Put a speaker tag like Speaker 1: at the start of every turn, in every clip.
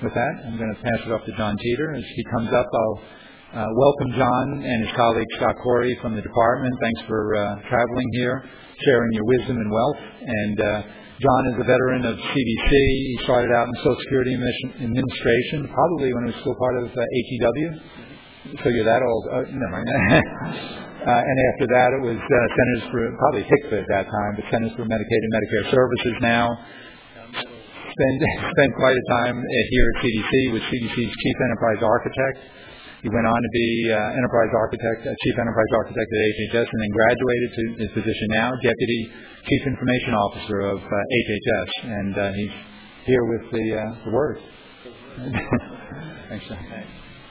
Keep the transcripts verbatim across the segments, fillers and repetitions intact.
Speaker 1: with that, I'm going to pass it off to John Teeter. As he comes up, I'll uh, welcome John and his colleague Scott Corey from the department. Thanks for uh, traveling here, sharing your wisdom and wealth. And uh, John is a veteran of C D C. He started out in Social Security Administration, probably when he was still part of uh, H E W. So you're that old. Uh, never mind. uh, and after that, it was uh, Centers for, probably H I C F A at that time, but Centers for Medicaid and Medicare Services now. Spent, spent quite a time here at C D C with C D C's Chief Enterprise Architect. He went on to be uh, Enterprise Architect, uh, Chief Enterprise Architect at H H S, and then graduated to his position now, Deputy Chief Information Officer of uh, H H S. And uh, he's here with the, uh, the word. Thanks, John. Thanks.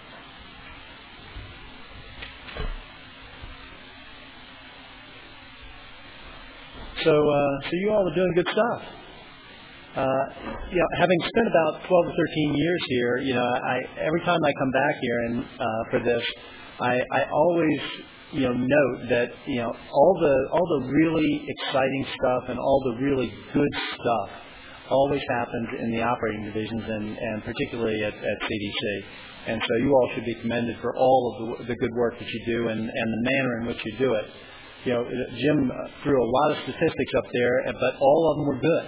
Speaker 2: So, uh, so you all are doing good stuff. Uh, you know, having spent about twelve to thirteen years here, you know, I every time I come back here and uh, for this, I, I always, you know, note that you know all the all the really exciting stuff and all the really good stuff always happens in the operating divisions and, and particularly at, at C D C. And so you all should be commended for all of the, the good work that you do and, and the manner in which you do it. You know, Jim threw a lot of statistics up there, but all of them were good.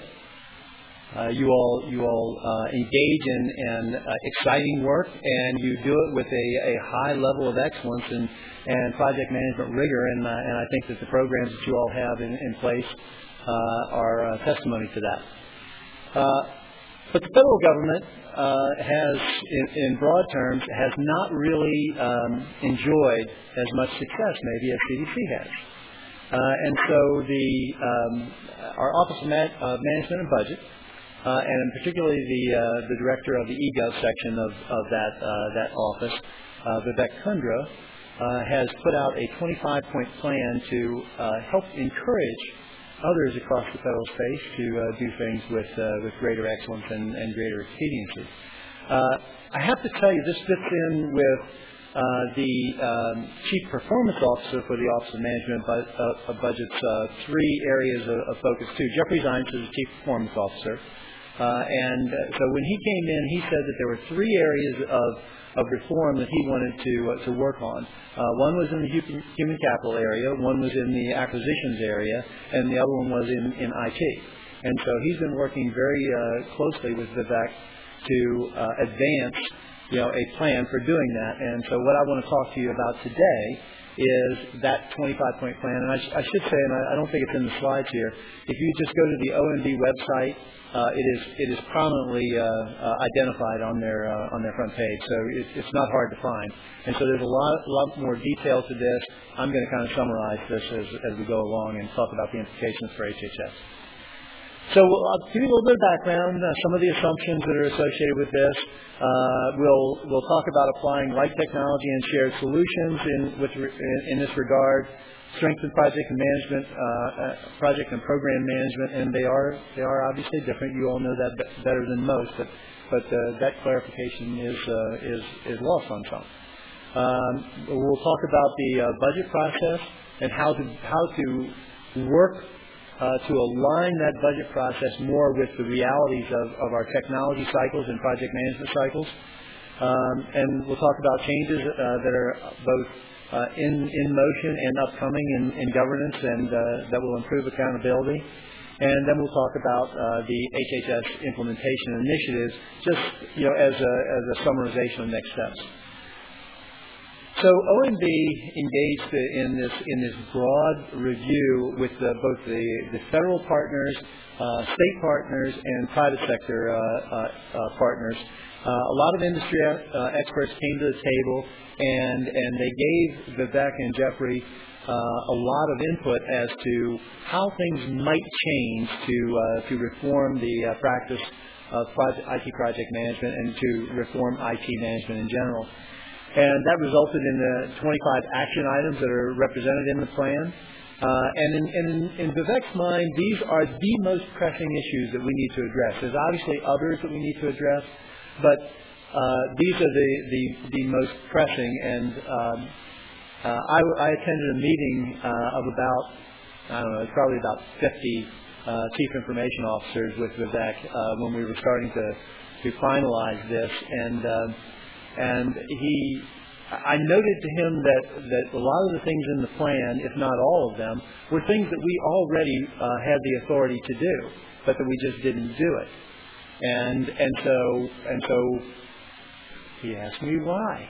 Speaker 2: Uh, you all you all uh, engage in, in uh, exciting work, and you do it with a, a high level of excellence and, and project management rigor, and, uh, and I think that the programs that you all have in, in place uh, are uh, testimony to that. Uh, but the federal government uh, has, in, in broad terms, has not really um, enjoyed as much success maybe as C D C has. Uh, and so the um, our Office of Man- uh, Management and Budget, Uh, and particularly the uh, the director of the E Gov section of, of that uh, that office, uh, Vivek Kundra, uh, has put out a twenty-five point plan to uh, help encourage others across the federal space to uh, do things with uh, with greater excellence and, and greater expediency. Uh, I have to tell you, this fits in with uh, the um, Chief Performance Officer for the Office of Management bu- uh, of Budget's uh, three areas of, of focus too. Jeffrey Zients is the Chief Performance Officer. Uh, and uh, so when he came in, he said that there were three areas of, of reform that he wanted to uh, to work on. Uh, one was in the hu- human capital area, one was in the acquisitions area, and the other one was in, in I T. And so he's been working very uh, closely with Vivek to uh, advance, you know, a plan for doing that. And so what I want to talk to you about today is that twenty-five point plan. And I, sh- I should say, and I, I don't think it's in the slides here, if you just go to the O M B website, Uh, it is it is prominently uh, uh, identified on their uh, on their front page, so it, it's not hard to find. And so there's a lot lot more detail to this. I'm going to kind of summarize this as as we go along and talk about the implications for H H S. So I'll give you a little bit of background, uh, some of the assumptions that are associated with this. Uh, we'll we'll talk about applying light technology and shared solutions in with in, in this regard. Strengthen project and management, uh, uh, project and program management, and they are they are obviously different. You all know that be- better than most, but but uh, that clarification is uh, is is lost on some. Um, we'll talk about the uh, budget process and how to how to work uh, to align that budget process more with the realities of, of our technology cycles and project management cycles. Um, and we'll talk about changes uh, that are both Uh, in, in motion and upcoming in, in governance and uh, that will improve accountability. And then we'll talk about uh, the H H S implementation initiatives, just you know as a, as a summarization of next steps. So O M B engaged in this in this broad review with the, both the, the federal partners, uh, state partners, and private sector uh, uh, uh, partners. Uh, a lot of industry uh, experts came to the table, and and they gave Vivek and Jeffrey uh, a lot of input as to how things might change to uh, to reform the uh, practice of project, I T project management and to reform I T management in general. And that resulted in the twenty-five action items that are represented in the plan. Uh, and in, in, in Vivek's mind, these are the most pressing issues that we need to address. There's obviously others that we need to address, but uh, these are the, the, the most pressing. And um, uh, I, I attended a meeting uh, of about, I don't know, probably about fifty uh, chief information officers with Vivek uh, when we were starting to, to finalize this. And um, and he, I noted to him that, that a lot of the things in the plan, if not all of them, were things that we already uh, had the authority to do, but that we just didn't do it. And and so and so he asked me why.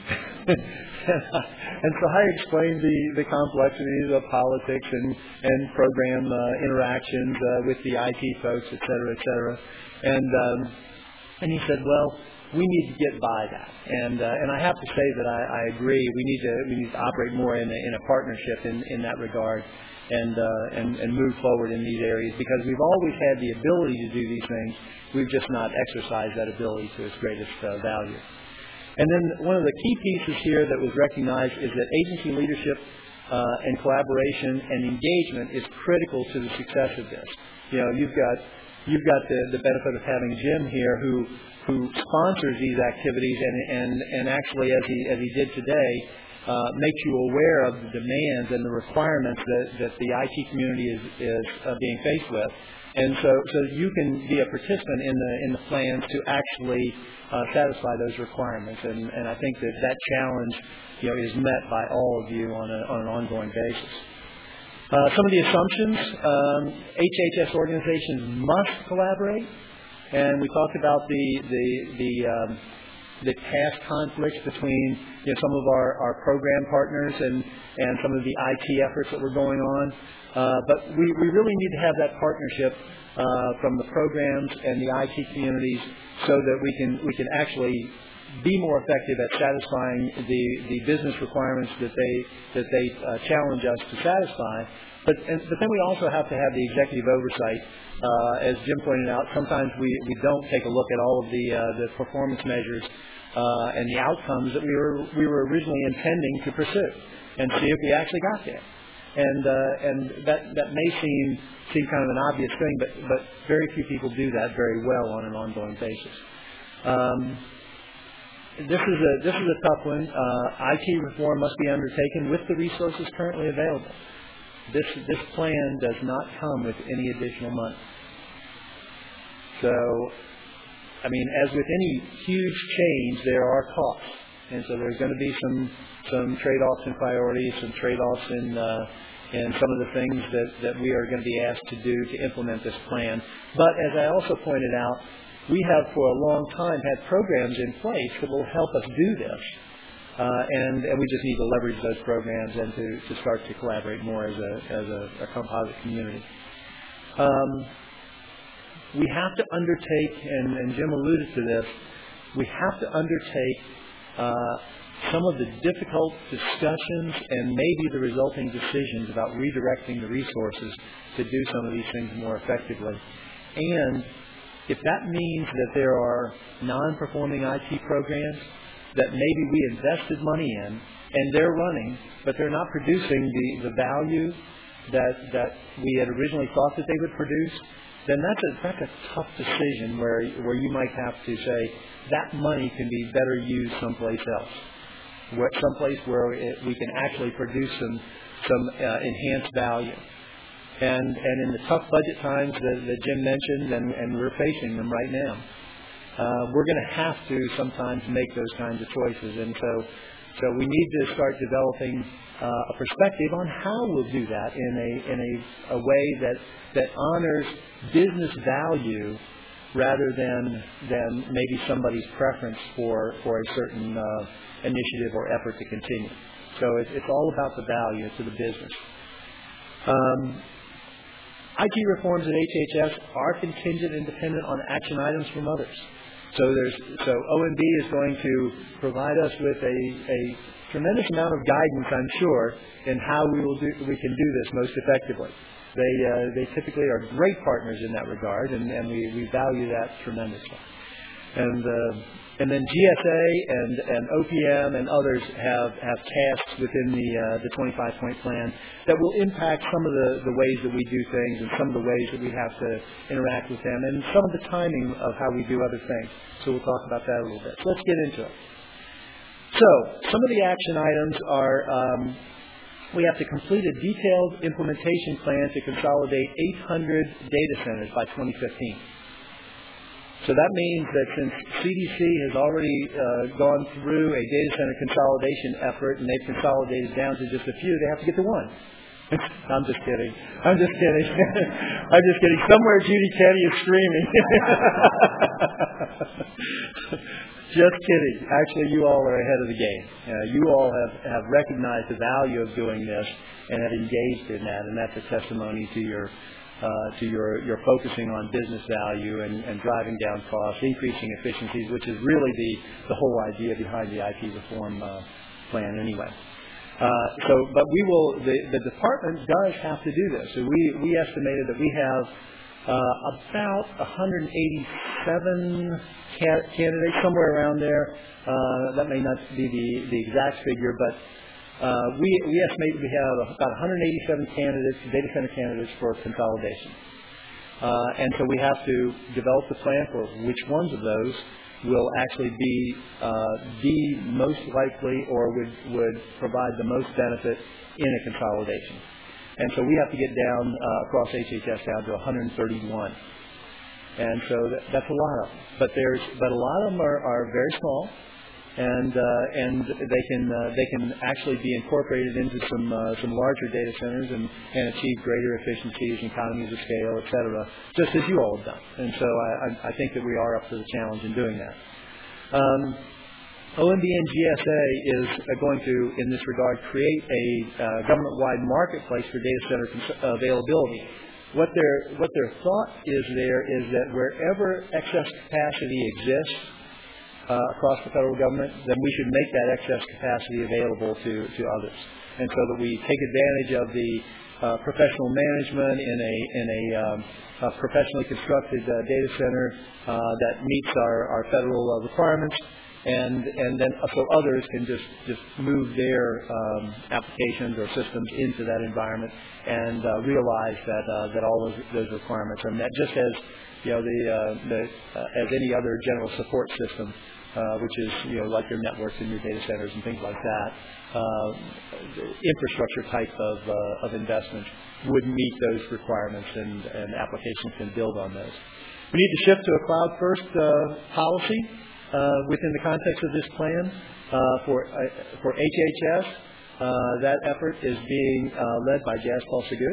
Speaker 2: And so I explained the, the complexities of politics and, and program uh, interactions uh, with the I T folks, et cetera, et cetera. And um, and he said, well, we need to get by that. And uh, and I have to say that I, I agree. We need to we need to operate more in a, in a partnership in, in that regard, and, uh, and and move forward in these areas, because we've always had the ability to do these things. We've just not exercised that ability to its greatest uh, value. And then one of the key pieces here that was recognized is that agency leadership uh, and collaboration and engagement is critical to the success of this. You know, you've got you've got the, the benefit of having Jim here, who who sponsors these activities and and, and actually, as he as he did today, uh, makes you aware of the demands and the requirements that, that the I T community is is uh, being faced with. And so, so you can be a participant in the in the plans to actually uh, satisfy those requirements. And, and I think that that challenge, you know, is met by all of you on, a, on an ongoing basis. Uh, some of the assumptions: um, H H S organizations must collaborate, and we talked about the the the, um, the task conflicts between, you know, some of our, our program partners and and some of the I T efforts that were going on. Uh, but we, we really need to have that partnership uh, from the programs and the I T communities, so that we can we can actually be more effective at satisfying the, the business requirements that they that they uh, challenge us to satisfy. But and, but then we also have to have the executive oversight. Uh, as Jim pointed out, sometimes we, we don't take a look at all of the uh, the performance measures uh, and the outcomes that we were we were originally intending to pursue, and see if we actually got there. And uh, and that that may seem seem kind of an obvious thing, but but very few people do that very well on an ongoing basis. Um, this is a this is a tough one. Uh, I T reform must be undertaken with the resources currently available. This this plan does not come with any additional money. So, I mean, as with any huge change, there are costs, and so there's going to be some some trade-offs in priorities, some trade-offs in uh, in some of the things that, that we are going to be asked to do to implement this plan. But as I also pointed out, we have for a long time had programs in place that will help us do this. Uh, and, and we just need to leverage those programs and to, to start to collaborate more as a, as a, a composite community. Um, we have to undertake, and, and Jim alluded to this, we have to undertake uh, some of the difficult discussions and maybe the resulting decisions about redirecting the resources to do some of these things more effectively. And if that means that there are non-performing I T programs that maybe we invested money in and they're running, but they're not producing the, the value that that we had originally thought that they would produce, then that's a, that's a tough decision where where you might have to say that money can be better used someplace else, where, someplace where it, we can actually produce some some uh, enhanced value. And and in the tough budget times that, that Jim mentioned, and, and we're facing them right now, uh, we're going to have to sometimes make those kinds of choices. And so so we need to start developing uh, a perspective on how we'll do that in a in a, a way that that honors business value rather than than maybe somebody's preference for for a certain uh, initiative or effort to continue. So it, it's all about the value to the business. Um, I T reforms at H H S are contingent and dependent on action items from others. So there's so O M B is going to provide us with a, a tremendous amount of guidance, I'm sure, in how we will do we can do this most effectively. They uh, they typically are great partners in that regard, and, and we, we value that tremendously. And uh, and then G S A and, and O P M and others have, have tasks within the uh, the twenty-five point plan that will impact some of the, the ways that we do things and some of the ways that we have to interact with them and some of the timing of how we do other things. So we'll talk about that a little bit. So let's get into it. So some of the action items are um, we have to complete a detailed implementation plan to consolidate eight hundred data centers by twenty fifteen. So that means that since C D C has already uh, gone through a data center consolidation effort and they've consolidated down to just a few, they have to get to one. I'm just kidding. I'm just kidding. I'm just kidding. Somewhere Judy Caddy is screaming. Just kidding. Actually, you all are ahead of the game. Uh, you all have, have recognized the value of doing this and have engaged in that, and that's a testimony to your uh, to your, your focusing on business value and, and driving down costs, increasing efficiencies, which is really the, the whole idea behind the I T reform uh, plan anyway. Uh, so, but we will, the, the department does have to do this. So we, we estimated that we have uh, about one hundred eighty-seven ca- candidates, somewhere around there. Uh, that may not be the, the exact figure, but uh, we, we estimate that we have about one hundred eighty-seven candidates, data center candidates for consolidation. Uh, and so we have to develop the plan for which ones of those will actually be uh, the most likely or would, would provide the most benefit in a consolidation. And so we have to get down uh, across H H S down to one hundred thirty-one. And so that, that's a lot of them. But there's but a lot of them are, are very small, and uh, and they can uh, they can actually be incorporated into some uh, some larger data centers and, and achieve greater efficiencies, economies of scale, et cetera, just as you all have done. And so I, I think that we are up to the challenge in doing that. Um, O M B N G S A is going to, in this regard, create a uh, government-wide marketplace for data center cons- availability. What their what their thought is there is that wherever excess capacity exists uh, across the federal government, then we should make that excess capacity available to, to others, and so that we take advantage of the uh, professional management in a in a, um, a professionally constructed uh, data center uh, that meets our, our federal uh, requirements. And and then so others can just, just move their um, applications or systems into that environment and uh, realize that uh, that all those, those requirements are met. Just as you know the, uh, the uh, as any other general support system, uh, which is you know like your networks and your data centers and things like that, uh, infrastructure type of uh, of investment would meet those requirements, and, and applications can build on those. We need to shift to a cloud first uh, policy. Uh, within the context of this plan uh, for uh, for H H S, uh, that effort is being uh, led by Jas Paul Sagoo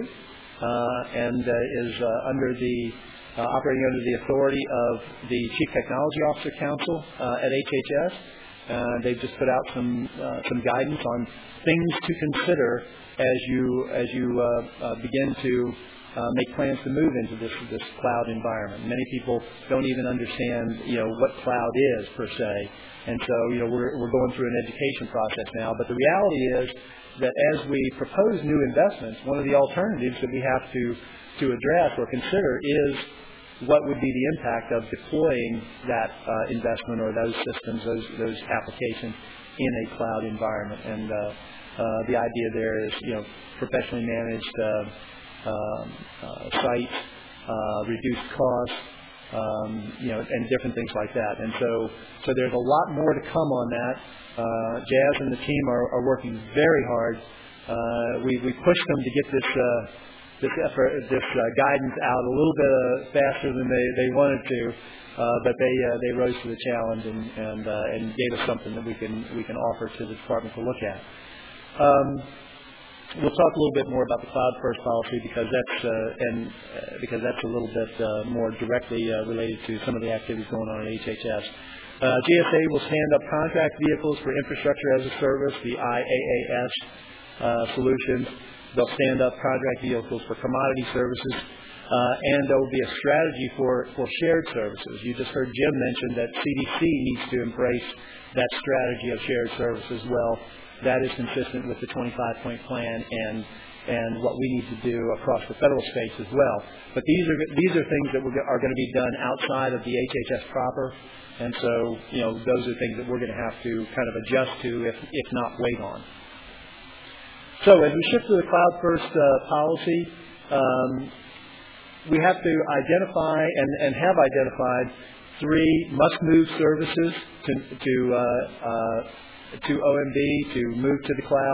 Speaker 2: uh, and uh, is uh, under the uh, operating under the authority of the Chief Technology Officer Council uh, at H H S. Uh, they've just put out some uh, some guidance on things to consider as you as you uh, uh, begin to Uh, make plans to move into this this cloud environment. Many people don't even understand, you know, what cloud is per se, and so you know we're we're going through an education process now. But the reality is that as we propose new investments, one of the alternatives that we have to to address or consider is what would be the impact of deploying that uh, investment or those systems, those those applications in a cloud environment. And uh, uh, the idea there is, you know, professionally managed. Uh, Um, uh, sites, uh, reduced costs, um, you know, and different things like that. And so, so there's a lot more to come on that. Uh, Jas and the team are, are working very hard. Uh, we we pushed them to get this uh, this effort, this uh, guidance out a little bit uh, faster than they, they wanted to, uh, but they uh, they rose to the challenge and and, uh, and gave us something that we can we can offer to the department to look at. Um, We'll talk a little bit more about the cloud first policy because that's uh, and uh, because that's a little bit uh, more directly uh, related to some of the activities going on at H H S. Uh, G S A will stand up contract vehicles for infrastructure as a service, the I A A S uh, solutions. They'll stand up contract vehicles for commodity services, uh, and there will be a strategy for, for shared services. You just heard Jim mention that C D C needs to embrace that strategy of shared service as well. That is consistent with the twenty-five point plan and and what we need to do across the federal space as well. But these are these are things that we're, are going to be done outside of the H H S proper, and so you know those are things that we're going to have to kind of adjust to, if if not wait on. So as we shift to the cloud first uh, policy, um, we have to identify and, and have identified three must move services to to uh, uh, to O M B to move to the cloud.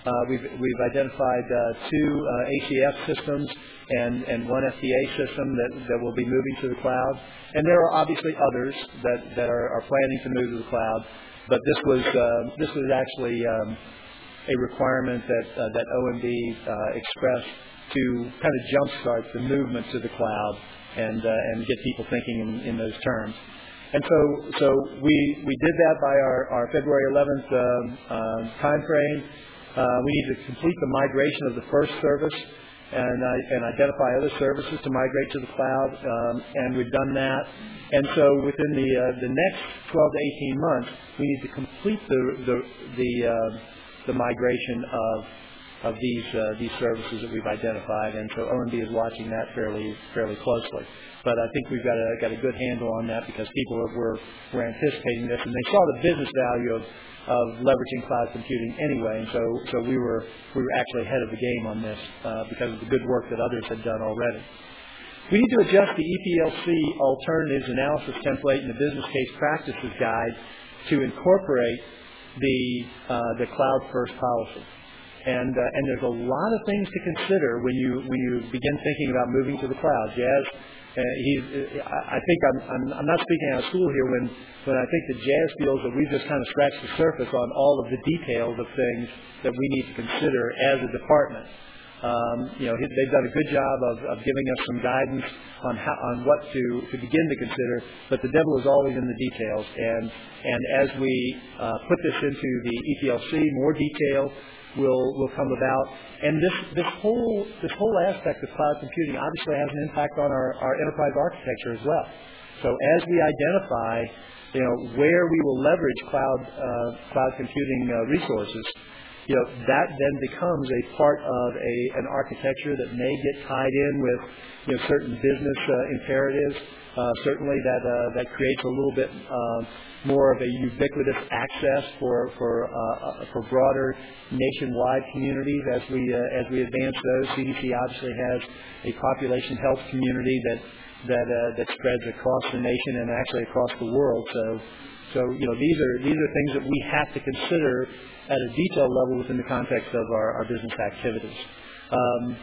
Speaker 2: Uh, we've, we've identified uh, two uh, A C F systems and, and one F T A system that, that will be moving to the cloud. And there are obviously others that, that are, are planning to move to the cloud. But this was uh, this was actually um, a requirement that uh, that O M B uh, expressed to kind of jumpstart the movement to the cloud and uh, and get people thinking in, in those terms. And so so we we did that by our, our February eleventh um, uh, time frame. Uh, we need to complete the migration of the first service and uh, and identify other services to migrate to the cloud, um, and we've done that. And so within the uh, the next twelve to eighteen months, we need to complete the the the, uh, the migration of of these uh, these services that we've identified. And so O M B is watching that fairly fairly closely. But I think we've got a got a good handle on that because people were were anticipating this, and they saw the business value of of leveraging cloud computing anyway. And so so we were we were actually ahead of the game on this uh, because of the good work that others had done already. We need to adjust the E P L C alternatives analysis template in the business case practices guide to incorporate the uh, the cloud first policy. And uh, and there's a lot of things to consider when you when you begin thinking about moving to the cloud. Jazz, uh, he's, I think I'm, I'm I'm not speaking out of school here when when I think that Jazz feels that we've just kind of scratched the surface on all of the details of things that we need to consider as a department. Um, you know, they've done a good job of, of giving us some guidance on how, on what to, to begin to consider, but the devil is always in the details. And and as we uh, put this into the E P L C, more detail will will come about. And this this whole this whole aspect of cloud computing obviously has an impact on our, our enterprise architecture as well. So as we identify, you know, where we will leverage cloud uh, cloud computing uh, resources, you know, that then becomes a part of a an architecture that may get tied in with, you know, certain business uh, imperatives. Uh, certainly, that uh, that creates a little bit uh, more of a ubiquitous access for for uh, for broader nationwide communities as we uh, as we advance those. C D C obviously has a population health community that that uh, that spreads across the nation and actually across the world. So. So, you know, these are these are things that we have to consider at a detailed level within the context of our, our business activities. Um,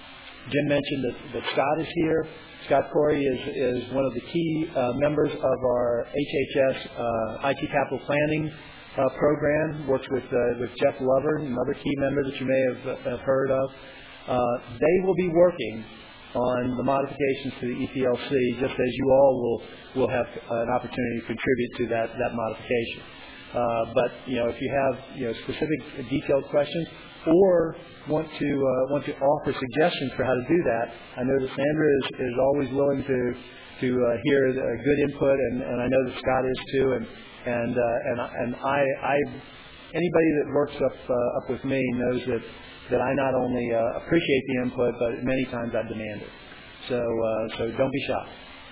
Speaker 2: Jim mentioned that, that Scott is here. Scott Corey is, is one of the key uh, members of our H H S uh, I T Capital Planning uh, program. Works with uh, with Jeff Lover, another key member that you may have, have heard of. Uh, they will be working on the modifications to the E P L C, just as you all will will have an opportunity to contribute to that that modification. Uh, but you know, if you have you know specific detailed questions or want to uh, want to offer suggestions for how to do that, I know that Sandra is, is always willing to to uh, hear uh, good input, and, and I know that Scott is too. And and uh, and and I, I anybody that works up uh, up with me knows that. that I not only uh, appreciate the input, but many times I demand it. So, uh, so don't be shy.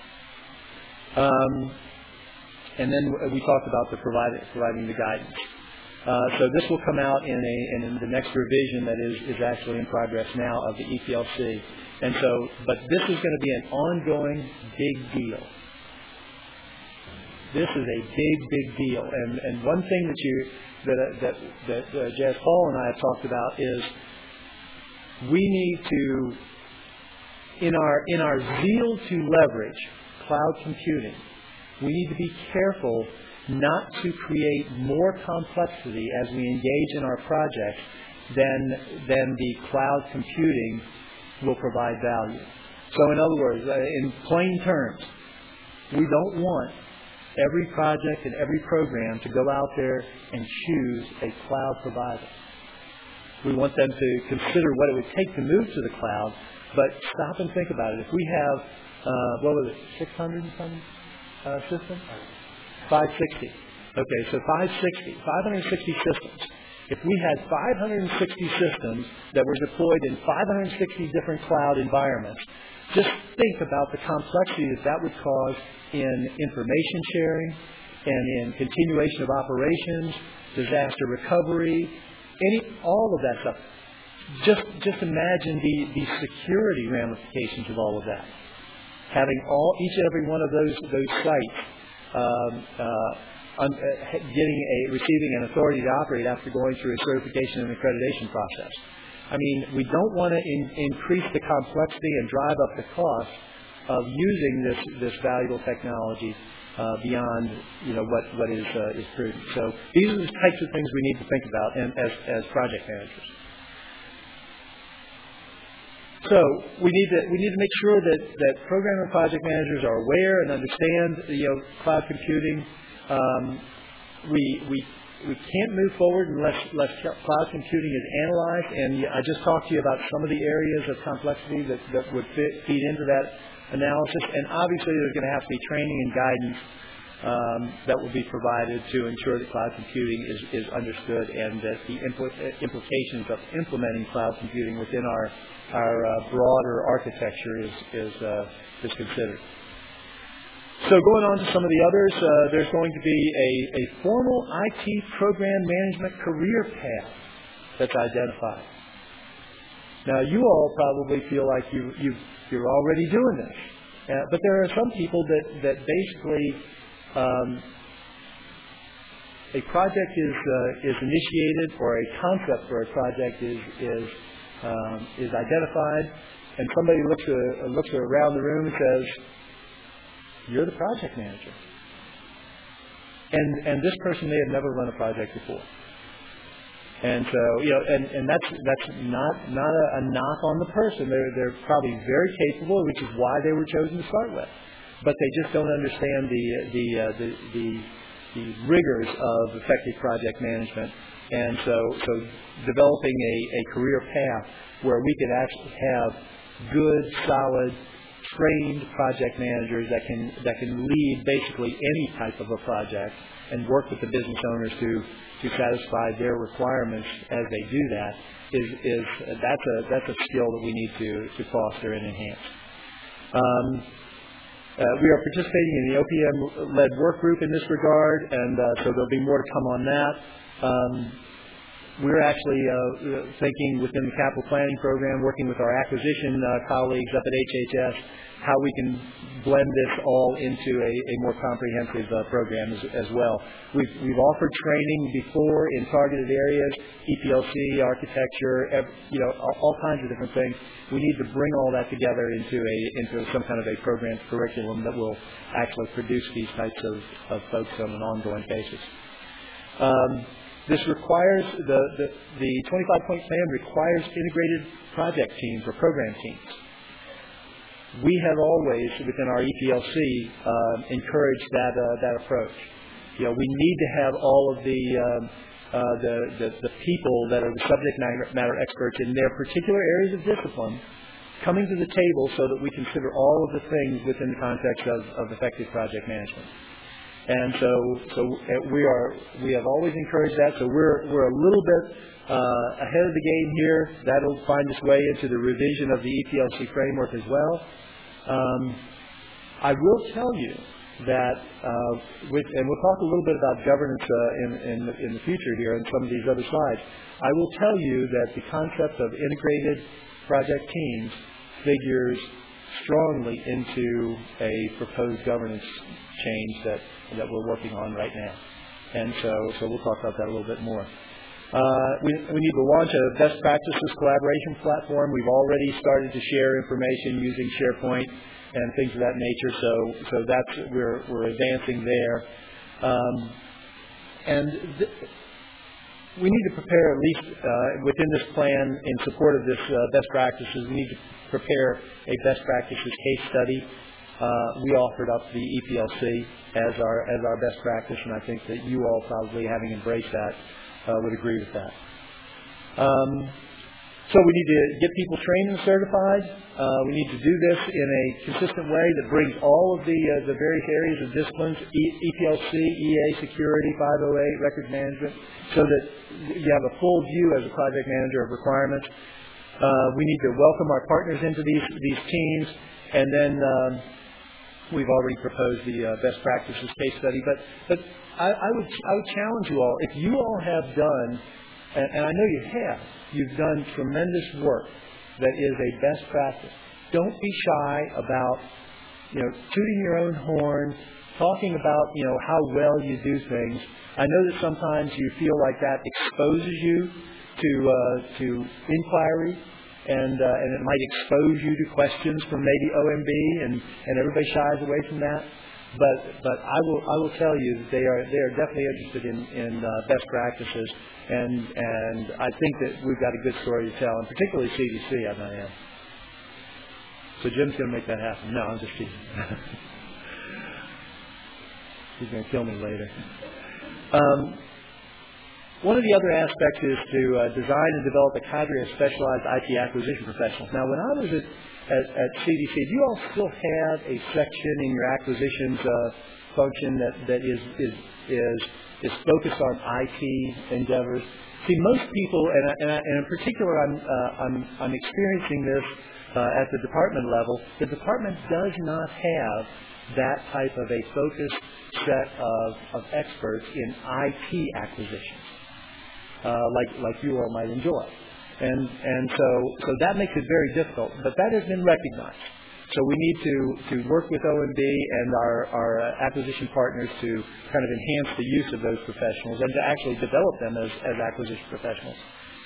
Speaker 2: Um, and then we talked about the providing, providing the guidance. Uh, so this will come out in, a, in the next revision that is, is actually in progress now of the E P L C. And so, but this is going to be an ongoing big deal. This is a big, big deal. And, and one thing that you that that, that uh, Jazz Paul and I have talked about is we need to, in our in our zeal to leverage cloud computing, we need to be careful not to create more complexity as we engage in our projects than than the cloud computing will provide value. So, in other words, uh, in plain terms, we don't want every project and every program to go out there and choose a cloud provider. We want them to consider what it would take to move to the cloud, but stop and think about it. If we have, uh, what was it, six hundred and some uh, systems? five sixty. Okay, so five sixty, five hundred sixty systems. If we had five hundred sixty systems that were deployed in five hundred sixty different cloud environments, just think about the complexity that that would cause in information sharing and in continuation of operations, disaster recovery, any all of that stuff. Just just imagine the, the security ramifications of all of that. Having all each and every one of those those sites um, uh, un, uh, getting a receiving an authority to operate after going through a certification and accreditation process. I mean, we don't want to in, increase the complexity and drive up the cost of using this this valuable technology uh, beyond you know what what is uh, is prudent. So these are the types of things we need to think about and, as as project managers. So we need to we need to make sure that, that program and project managers are aware and understand you know cloud computing. Um, we we we can't move forward unless, unless cloud computing is analyzed. And I just talked to you about some of the areas of complexity that, that would fit, feed into that analysis. And obviously, there's going to have to be training and guidance um, that will be provided to ensure that cloud computing is, is understood and that the impl- implications of implementing cloud computing within our our uh, broader architecture is is, uh, is considered. So going on to some of the others, uh, there's going to be a, a formal I T program management career path that's identified. Now, you all probably feel like you, you, you're already doing this. Uh, but there are some people that, that basically um, a project is, uh, is initiated or a concept for a project is, is, um, is identified, and somebody looks, uh, looks around the room and says, "You're the project manager." And and this person may have never run a project before. And so, you know, and, and that's that's not not a, a knock on the person. They're they're probably very capable, which is why they were chosen to start with. But they just don't understand the the uh, the, the the rigors of effective project management. And so so developing a, a career path where we could actually have good, solid, trained project managers that can that can lead basically any type of a project and work with the business owners to to satisfy their requirements as they do that is is that's a that's a skill that we need to to foster and enhance. Um, uh, we are participating in the O P M-led work group in this regard, and uh, so there'll be more to come on that. Um, We're actually uh, thinking within the capital planning program, working with our acquisition uh, colleagues up at H H S, how we can blend this all into a, a more comprehensive uh, program as, as well. We've, we've offered training before in targeted areas, E P L C, architecture, ev- you know, all, all kinds of different things. We need to bring all that together into a into some kind of a program curriculum that will actually produce these types of, of folks on an ongoing basis. Um, This requires, the, the, the twenty-five point plan requires integrated project teams or program teams. We have always, within our E P L C, um, encouraged that, uh, that approach. You know, we need to have all of the, um, uh, the, the, the people that are the subject matter experts in their particular areas of discipline coming to the table so that we consider all of the things within the context of, of effective project management. And so, so we are. We have always encouraged that. So we're we're a little bit uh, ahead of the game here. That'll find its way into the revision of the E P L C framework as well. Um, I will tell you that, uh, with, and we'll talk a little bit about governance uh, in, in, in the future here in some of these other slides. I will tell you that the concept of integrated project teams figures strongly into a proposed governance change that, that we're working on right now. And so, so we'll talk about that a little bit more. Uh, we, we need to launch a best practices collaboration platform. We've already started to share information using SharePoint and things of that nature. So, so that's we're we're advancing there. Um, and th- we need to prepare at least uh, within this plan in support of this uh, best practices. We need to prepare a best practices case study. Uh, we offered up the E P L C as our as our best practice, and I think that you all probably, having embraced that, uh, would agree with that. Um, so we need to get people trained and certified. Uh, we need to do this in a consistent way that brings all of the uh, the various areas of disciplines, e- EPLC, E A, security, five oh eight, record management, so that you have a full view as a project manager of requirements. Uh, we need to welcome our partners into these these teams, and then um, we've already proposed the uh, best practices case study. But but I, I would I would challenge you all, if you all have done, and, and I know you have, you've done tremendous work that is a best practice. Don't be shy about, you know, tooting your own horn talking about, you know, how well you do things. I know that sometimes you feel like that exposes you to uh, to inquiry, and uh, and it might expose you to questions from maybe O M B, and, and everybody shies away from that. But but I will I will tell you that they are they are definitely interested in in uh, best practices, and and I think that we've got a good story to tell, and particularly C D C, I might add. So Jim's going to make that happen. No, I'm just kidding. He's going to kill me later. Um, one of the other aspects is to uh, design and develop a cadre of specialized I T acquisition professionals. Now, when I was at, at, at C D C, do you all still have a section in your acquisitions uh, function that, that is, is is is focused on I T endeavors? See, most people, and, I, and, I, and in particular, I'm uh, I'm I'm experiencing this uh, at the department level. The department does not have that type of a focused set of, of experts in I T acquisitions, uh, like like you all might enjoy, and and so so that makes it very difficult. But that has been recognized. So we need to, to work with O M B and our our acquisition partners to kind of enhance the use of those professionals and to actually develop them as, as acquisition professionals.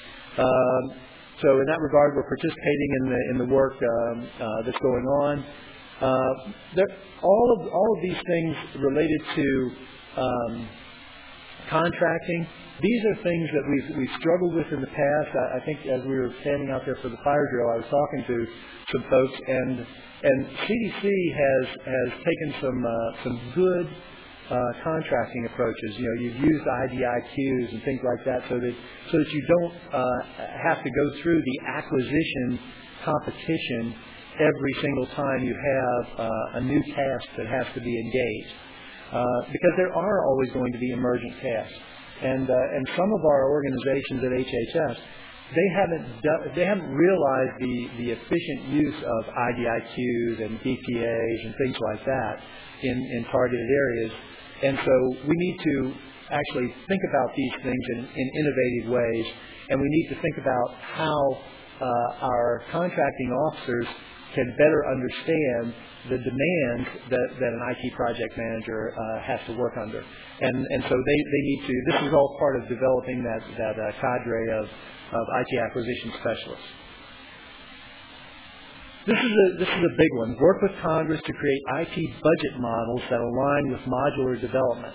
Speaker 2: Um, so in that regard, we're participating in the in the work um, uh, that's going on. Uh, there, all of all of these things related to um, contracting, these are things that we've we've struggled with in the past. I, I think as we were standing out there for the fire drill, I was talking to some folks, and and C D C has has taken some uh, some good uh, contracting approaches. You know, you've used I D I Qs and things like that, so that so that you don't uh, have to go through the acquisition competition every single time you have uh, a new task that has to be engaged, uh, because there are always going to be emergent tasks, and uh, and some of our organizations at H H S, they haven't do- they haven't realized the, the efficient use of I D I Qs and D P As and things like that in, in targeted areas, and so we need to actually think about these things in, in innovative ways, and we need to think about how uh, our contracting officers can better understand the demands that, that an I T project manager uh, has to work under. And and so they, they need to, this is all part of developing that, that uh, cadre of, of I T acquisition specialists. This is a this is a big one. Work with Congress to create I T budget models that align with modular development.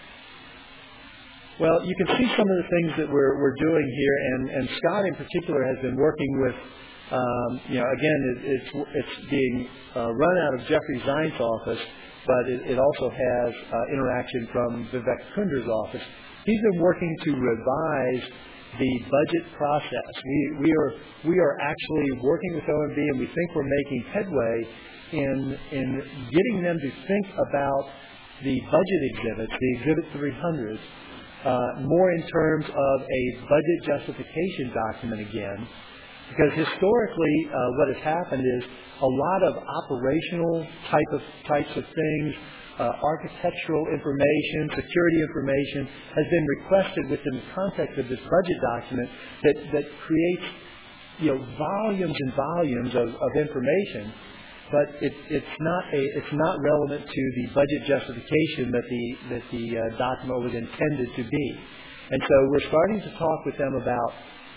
Speaker 2: Well, you can see some of the things that we're we're doing here, and, and Scott in particular has been working with. Um, you know, again, it, it's it's being uh, run out of Jeffrey Zient's office, but it, it also has uh, interaction from Vivek Kunder's office. He's been working to revise the budget process. We we are we are actually working with O M B, and we think we're making headway in in getting them to think about the budget exhibits, the Exhibit three hundred, uh, more in terms of a budget justification document again. Because historically, uh, what has happened is a lot of operational type of types of things, uh, architectural information, security information, has been requested within the context of this budget document that, that creates, you know, volumes and volumes of, of information. But it, it's not a, it's not relevant to the budget justification that the that the uh, document was intended to be. And so we're starting to talk with them about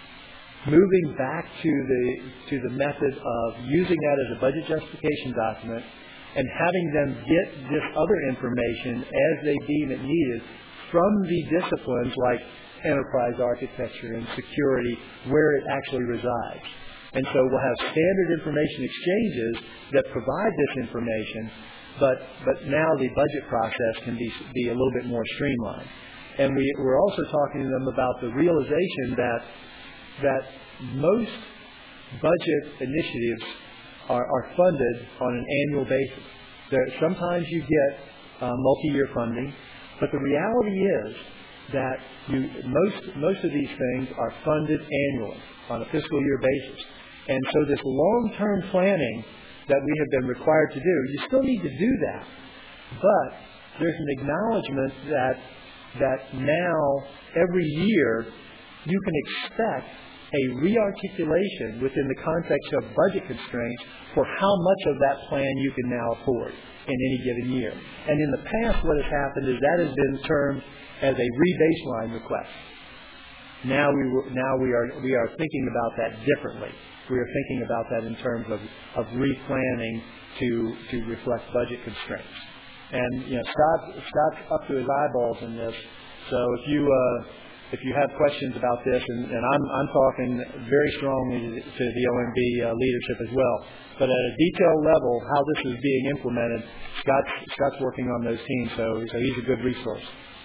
Speaker 2: moving back to the to the method of using that as a budget justification document and having them get this other information as they deem it needed from the disciplines like enterprise architecture and security where it actually resides. And so we'll have standard information exchanges that provide this information, but but now the budget process can be be a little bit more streamlined. And we, we're also talking to them about the realization that that most budget initiatives are, are funded on an annual basis. There, sometimes you get uh, multi-year funding, but the reality is that you, most most of these things are funded annually on a fiscal year basis. And so this long-term planning that we have been required to do, you still need to do that, but there's an acknowledgement that that now every year you can expect a rearticulation within the context of budget constraints for how much of that plan you can now afford in any given year. And in the past, what has happened is that has been termed as a re-baseline request. Now we were, now we are we are thinking about that differently. We are thinking about that in terms of, of replanning to to reflect budget constraints. And you know, Scott Scott's up to his eyeballs in this. So if you uh, if you have questions about this, and, and I'm I'm talking very strongly to the O M B uh, leadership as well. But at a detailed level, how this is being implemented, Scott's Scott's working on those teams. So so he's a good resource.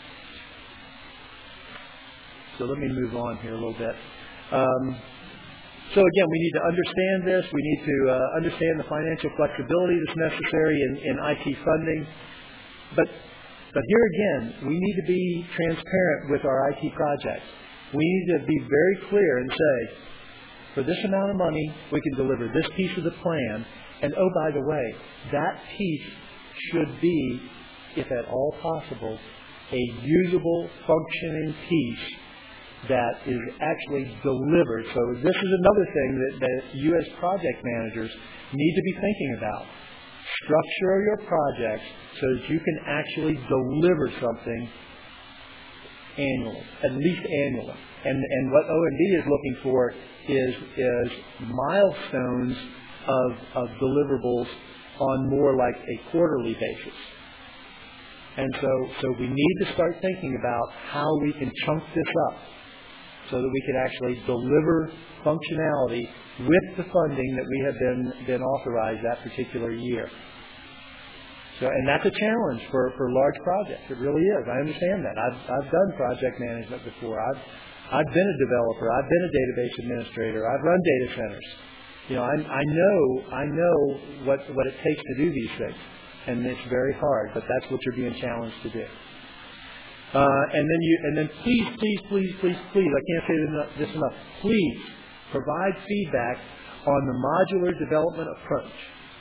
Speaker 2: So let me move on here a little bit. Um, so again, we need to understand this. We need to uh, understand the financial flexibility that's necessary in, in I T funding. But but here again, we need to be transparent with our I T projects. We need to be very clear and say, for this amount of money, we can deliver this piece of the plan. And oh, by the way, that piece should be, if at all possible, a usable, functioning piece that is actually delivered. So this is another thing that, that you as project managers need to be thinking about. Structure your projects so that you can actually deliver something annually, at least annually. And, and what O M B is looking for is, is milestones of, of deliverables on more like a quarterly basis. And so, so we need to start thinking about how we can chunk this up so that we can actually deliver functionality with the funding that we have been, been authorized that particular year. So, and that's a challenge for, for large projects. It really is. I understand that. I've, I've done project management before. I've, I've been a developer. I've been a database administrator. I've run data centers. You know, I, I know, I know what, what it takes to do these things. And it's very hard, but that's what you're being challenged to do. Uh, and then you, and then please, please, please, please, please, I can't say this enough, please provide feedback on the modular development approach.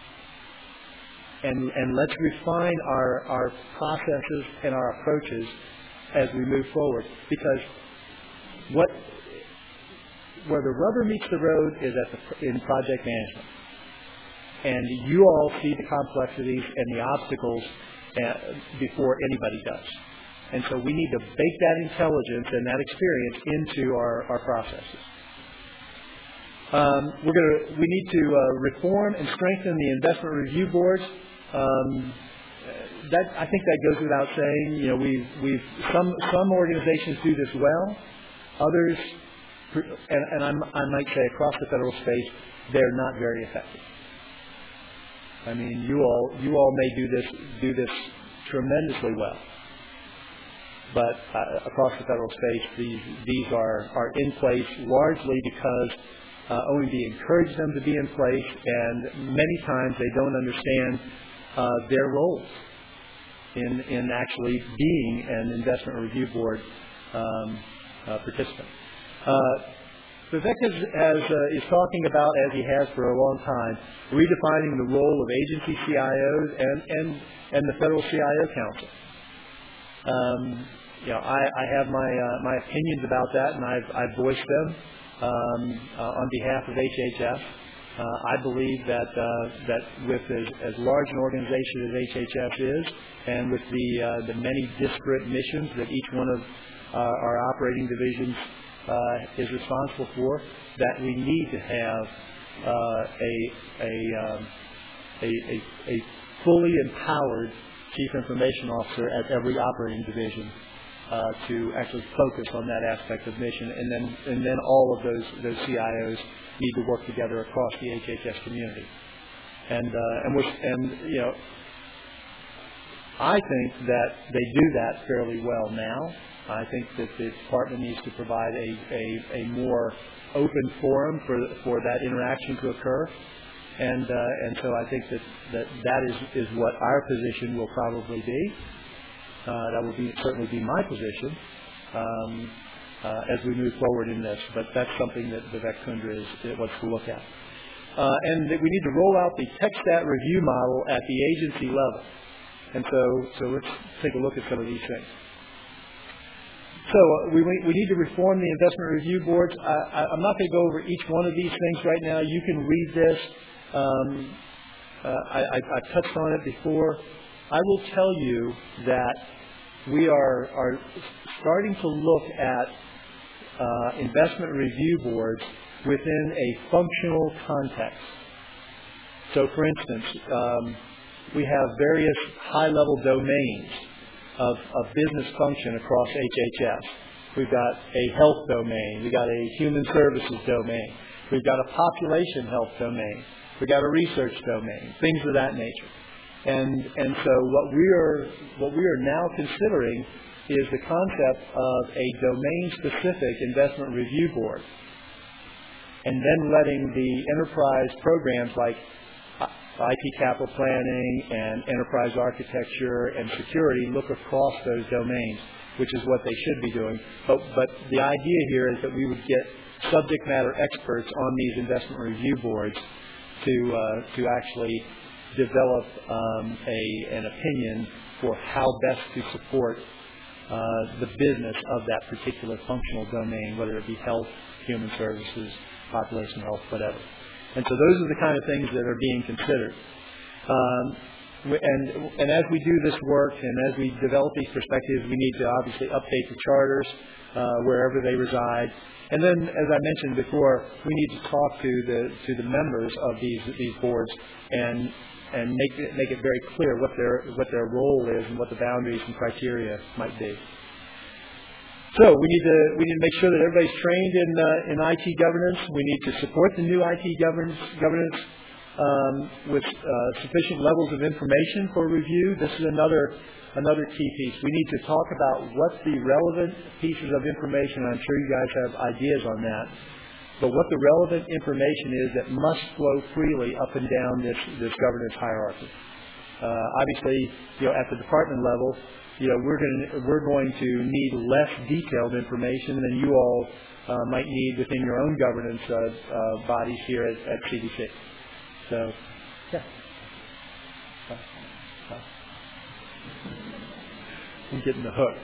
Speaker 2: And, and let's refine our, our processes and our approaches as we move forward. Because what, where the rubber meets the road is at the, in project management. And you all see the complexities and the obstacles uh, before anybody does. And so we need to bake that intelligence and that experience into our, our processes. Um, we're going to, we need to uh, reform and strengthen the investment review boards. Um, that I think that goes without saying. You know, we've, we've some some organizations do this well. Others, and, and I'm, I might say across the federal space, they're not very effective. I mean, you all you all may do this do this tremendously well. But uh, across the federal space, these these are, are in place largely because uh, O M B encouraged them to be in place, and many times they don't understand uh, their roles in in actually being an investment review board um, uh, participant. Uh, Vivek is, has, uh, is talking about, as he has for a long time, redefining the role of agency C I Os and and, and the Federal C I O Council. Um, You know, I, I have my uh, my opinions about that, and I've, I've voiced them um, uh, on behalf of H H S. Uh, I believe that uh, that with as, as large an organization as H H S is, and with the uh, the many disparate missions that each one of uh, our operating divisions uh, is responsible for, that we need to have uh, a a, um, a a a fully empowered Chief Information Officer at every operating division. Uh, to actually focus on that aspect of mission, and then and then all of those those C I Os need to work together across the H H S community, and uh, and we're, and you know, I think that they do that fairly well now. I think that the department needs to provide a a, a more open forum for for that interaction to occur, and uh, and so I think that that that is is what our position will probably be. Uh, that will be certainly be my position um, uh, as we move forward in this. But that's something that Vivek Kundra is, is wants to look at. Uh, and that we need to roll out the TechStat review model at the agency level. And so, so let's take a look at some of these things. So uh, we we need to reform the investment review boards. I, I, I'm not going to go over each one of these things right now. You can read this. Um, uh, I, I, I touched on it before. I will tell you that we are are starting to look at uh, investment review boards within a functional context. So, for instance, um, we have various high-level domains of, of business function across H H S. We've got a health domain. We've got a human services domain. We've got a population health domain. We've got a research domain, things of that nature. And and so what we are what we are now considering is the concept of a domain-specific investment review board, and then letting the enterprise programs like I T capital planning and enterprise architecture and security look across those domains, which is what they should be doing. But, but the idea here is that we would get subject matter experts on these investment review boards to uh, to actually develop um, a an opinion for how best to support uh, the business of that particular functional domain, whether it be health, human services, population health, whatever. And so those are the kind of things that are being considered. Um, and, and as we do this work and as we develop these perspectives, we need to obviously update the charters uh, wherever they reside. And then, as I mentioned before, we need to talk to the to the members of these these boards and and make it make it very clear what their what their role is and what the boundaries and criteria might be. So we need to we need to make sure that everybody's trained in uh, in I T governance. We need to support the new I T governance governance um, with uh, sufficient levels of information for review. This is another another key piece. We need to talk about what the relevant pieces of information. I'm sure you guys have ideas on that, but what the relevant information is that must flow freely up and down this this governance hierarchy. Uh, obviously, you know, at the department level, you know, we're going we're going to need less detailed information than you all uh, might need within your own governance uh, uh, bodies here at, at C D C. So, yeah. Uh, uh, I'm getting the hook.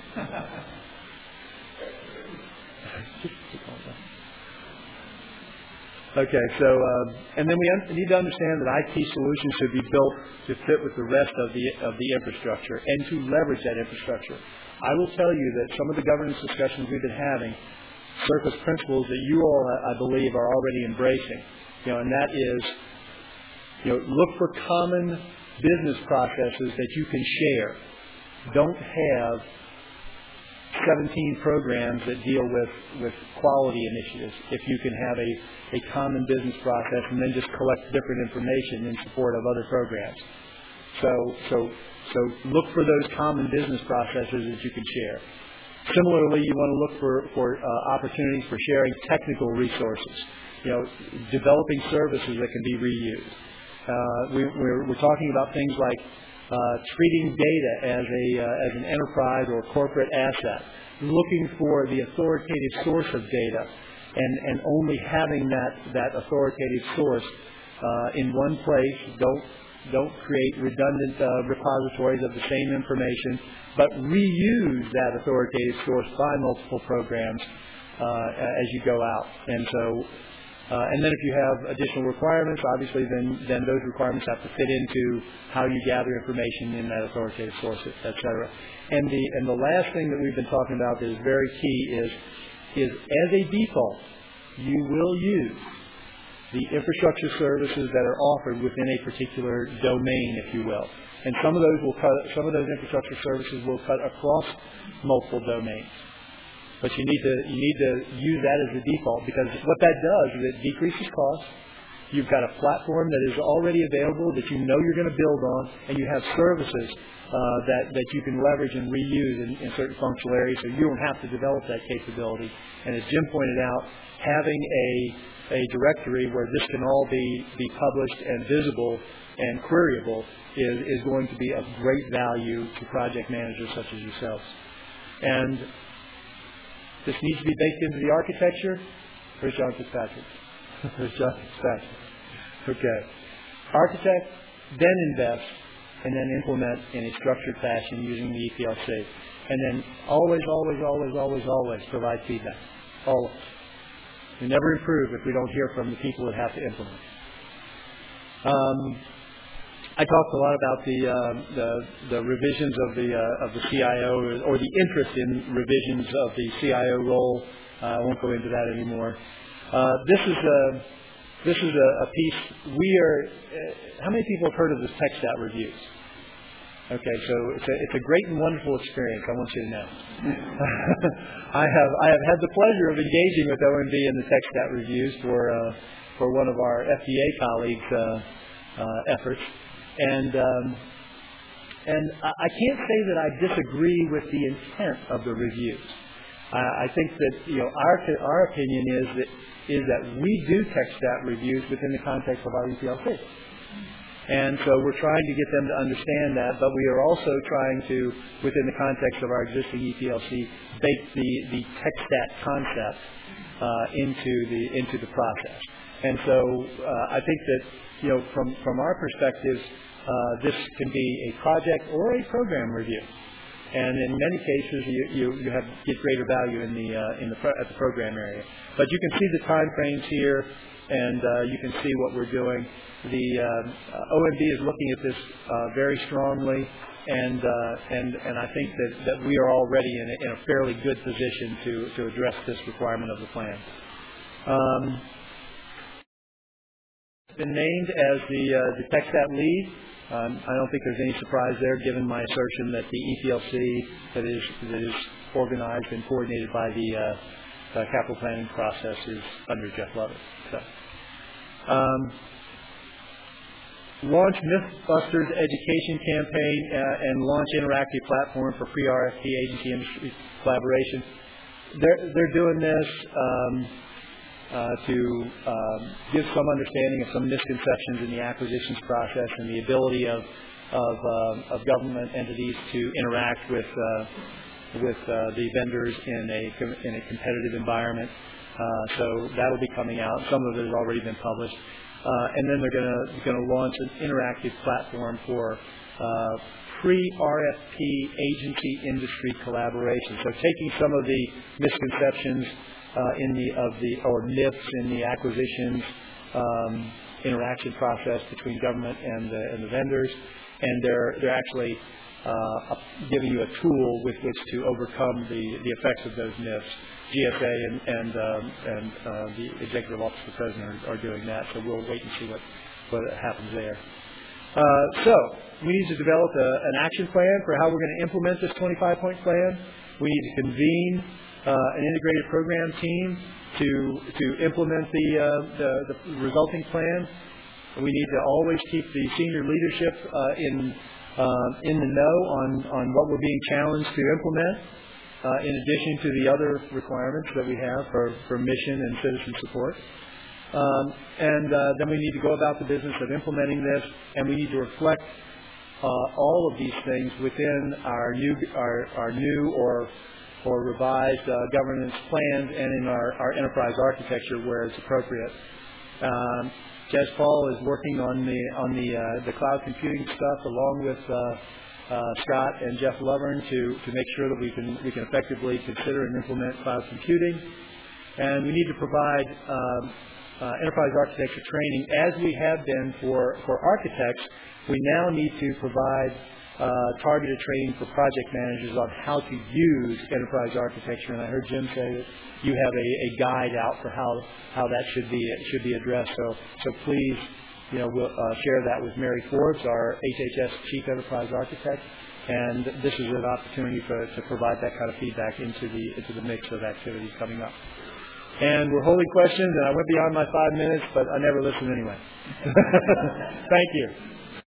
Speaker 2: Okay, so, uh, and then we un- need to understand that I T solutions should be built to fit with the rest of the of the infrastructure and to leverage that infrastructure. I will tell you that some of the governance discussions we've been having surface principles that you all, I believe, are already embracing. You know, and that is, you know, look for common business processes that you can share. Don't have seventeen programs that deal with, with quality initiatives. If you can have a, a common business process and then just collect different information in support of other programs. So so so look for those common business processes that you can share. Similarly, you want to look for, for uh, opportunities for sharing technical resources. You know, developing services that can be reused. Uh, we, we're, we're talking about things like Uh, treating data as a uh, as an enterprise or corporate asset, looking for the authoritative source of data, and, and only having that that authoritative source uh, in one place. Don't don't create redundant uh, repositories of the same information, but reuse that authoritative source by multiple programs uh, as you go out. And so. Uh, and then if you have additional requirements, obviously then, then those requirements have to fit into how you gather information in that authoritative source, et cetera. And the, and the last thing that we've been talking about that is very key is, is as a default, you will use the infrastructure services that are offered within a particular domain, if you will. And some of those will cut, some of those infrastructure services will cut across multiple domains. But you need to you need to use that as the default, because what that does is it decreases costs. You've got a platform that is already available that you know you're going to build on, and you have services uh, that, that you can leverage and reuse in, in certain functional areas, so you don't have to develop that capability. And as Jim pointed out, having a a directory where this can all be, be published and visible and queryable is, is going to be of great value to project managers such as yourselves. And this needs to be baked into the architecture. Where's John Fitzpatrick? Where's John Fitzpatrick? Okay. Architect, then invest, and then implement in a structured fashion using the E P L C. And then always, always, always, always, always provide feedback. Always. We never improve if we don't hear from the people that have to implement. Um, I talked a lot about the, uh, the the revisions of the uh, of the C I O or the interest in revisions of the C I O role. Uh, I won't go into that anymore. Uh, this is a this is a, a piece. We are. Uh, how many people have heard of the TechStat reviews? Okay, so it's a, it's a great and wonderful experience. I want you to know. I have I have had the pleasure of engaging with O M B in the TechStat reviews for uh, for one of our F D A colleagues' uh, uh, efforts. And um, and I can't say that I disagree with the intent of the reviews. I, I think that you know our our opinion is that is that we do TechStat reviews within the context of our E P L C, and so we're trying to get them to understand that. But we are also trying to, within the context of our existing E P L C, bake the the TechStat concept uh, into the into the process. And so uh, I think that you know from from our perspective. Uh, this can be a project or a program review, and in many cases you, you, you have get greater value in the uh, in the pro- at the program area. But you can see the time frames here, and uh, you can see what we're doing. The uh, O M B is looking at this uh, very strongly, and uh, and and I think that, that we are already in a, in a fairly good position to to address this requirement of the plan. Um, been named as the uh, the TechStat lead. Um, I don't think there's any surprise there, given my assertion that the E P L C that is that is organized and coordinated by the, uh, the capital planning process is under Jeff Lovett. So, um, launch Mythbusters education campaign uh, and launch interactive platform for pre-R F P agency industry collaboration. They're they're doing this. Um, Uh, to um, give some understanding of some misconceptions in the acquisitions process and the ability of of, uh, of government entities to interact with uh, with uh, the vendors in a in a competitive environment. Uh, so that'll be coming out. Some of it has already been published, uh, and then they're going to going to launch an interactive platform for uh, pre-R F P agency industry collaboration. So taking some of the misconceptions. Uh, in the of the or myths in the acquisitions um, interaction process between government and the, and the vendors, and they're they're actually uh, giving you a tool with which to overcome the, the effects of those myths. G S A and and, um, and uh, the Executive Office of the President are, are doing that, so we'll wait and see what what happens there. Uh, so we need to develop a, an action plan for how we're going to implement this twenty-five point plan. We need to convene Uh, an integrated program team to to implement the, uh, the the resulting plan. We need to always keep the senior leadership uh, in uh, in the know on, on what we're being challenged to implement, uh, in addition to the other requirements that we have for, for mission and citizen support. Um, and uh, then we need to go about the business of implementing this, and we need to reflect uh, all of these things within our new our, our new or or revised uh, governance plans and in our, our enterprise architecture where it's appropriate. Um, Jez Paul is working on the on the uh, the cloud computing stuff along with uh, uh, Scott and Jeff Lovern to, to make sure that we can we can effectively consider and implement cloud computing. And we need to provide um, uh, enterprise architecture training as we have been for, for architects. We now need to provide Uh, targeted training for project managers on how to use enterprise architecture, and I heard Jim say that you have a, a guide out for how how that should be should be addressed. So so please, you know, we'll uh, share that with Mary Forbes, our H H S Chief Enterprise Architect, and this is an opportunity for to provide that kind of feedback into the into the mix of activities coming up. And we're holding questions, and I went beyond my five minutes, but I never listen anyway. Thank you.